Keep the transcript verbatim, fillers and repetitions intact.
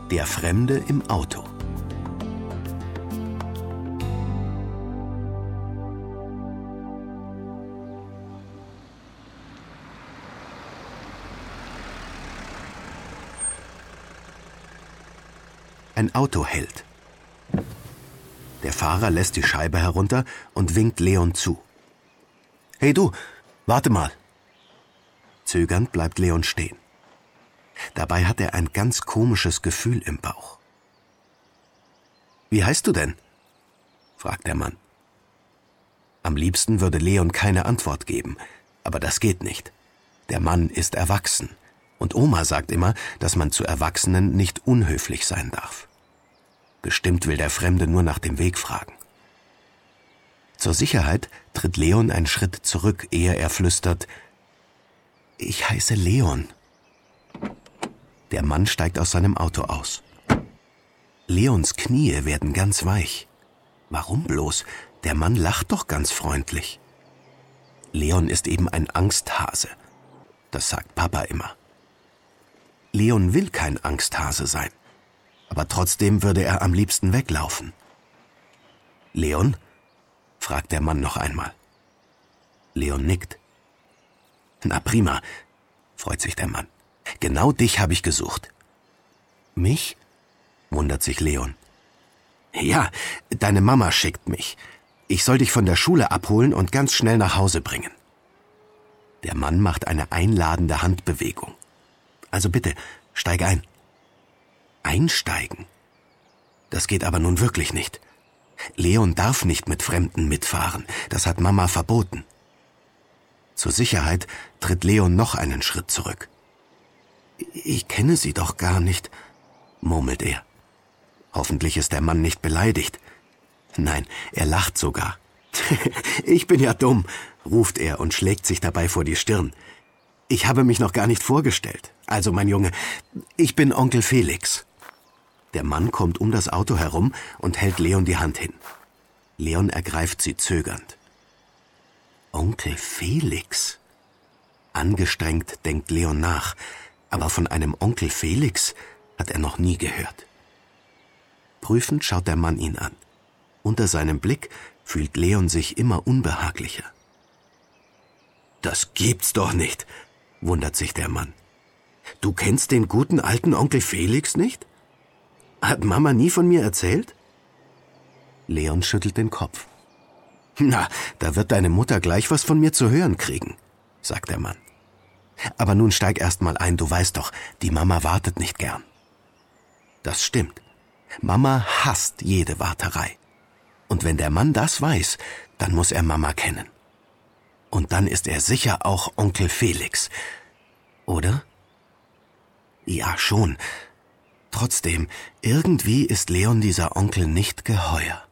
Der Fremde im Auto. Ein Auto hält. Der Fahrer lässt die Scheibe herunter und winkt Leon zu. »Hey du, warte mal!« Zögernd bleibt Leon stehen. Dabei hat er ein ganz komisches Gefühl im Bauch. »Wie heißt du denn?« fragt der Mann. Am liebsten würde Leon keine Antwort geben, aber das geht nicht. Der Mann ist erwachsen und Oma sagt immer, dass man zu Erwachsenen nicht unhöflich sein darf. Bestimmt will der Fremde nur nach dem Weg fragen. Zur Sicherheit tritt Leon einen Schritt zurück, ehe er flüstert: »Ich heiße Leon.« Der Mann steigt aus seinem Auto aus. Leons Knie werden ganz weich. Warum bloß? Der Mann lacht doch ganz freundlich. Leon ist eben ein Angsthase. Das sagt Papa immer. Leon will kein Angsthase sein. Aber trotzdem würde er am liebsten weglaufen. »Leon?« fragt der Mann noch einmal. Leon nickt. »Na prima«, freut sich der Mann. »Genau dich habe ich gesucht.« »Mich?« wundert sich Leon. »Ja, deine Mama schickt mich. Ich soll dich von der Schule abholen und ganz schnell nach Hause bringen.« Der Mann macht eine einladende Handbewegung. »Also bitte, steig ein.« Einsteigen? Das geht aber nun wirklich nicht. Leon darf nicht mit Fremden mitfahren. Das hat Mama verboten. Zur Sicherheit tritt Leon noch einen Schritt zurück. »Ich kenne Sie doch gar nicht«, murmelt er. Hoffentlich ist der Mann nicht beleidigt. Nein, er lacht sogar. »Ich bin ja dumm«, ruft er und schlägt sich dabei vor die Stirn. »Ich habe mich noch gar nicht vorgestellt. Also, mein Junge, ich bin Onkel Felix.« Der Mann kommt um das Auto herum und hält Leon die Hand hin. Leon ergreift sie zögernd. Onkel Felix? Angestrengt denkt Leon nach, aber von einem Onkel Felix hat er noch nie gehört. Prüfend schaut der Mann ihn an. Unter seinem Blick fühlt Leon sich immer unbehaglicher. »Das gibt's doch nicht«, wundert sich der Mann. »Du kennst den guten alten Onkel Felix nicht? Hat Mama nie von mir erzählt?« Leon schüttelt den Kopf. »Na, da wird deine Mutter gleich was von mir zu hören kriegen«, sagt der Mann. »Aber nun steig erst mal ein, du weißt doch, die Mama wartet nicht gern.« Das stimmt. Mama hasst jede Warterei. Und wenn der Mann das weiß, dann muss er Mama kennen. Und dann ist er sicher auch Onkel Felix. Oder? Ja, schon. Trotzdem, irgendwie ist Leon dieser Onkel nicht geheuer.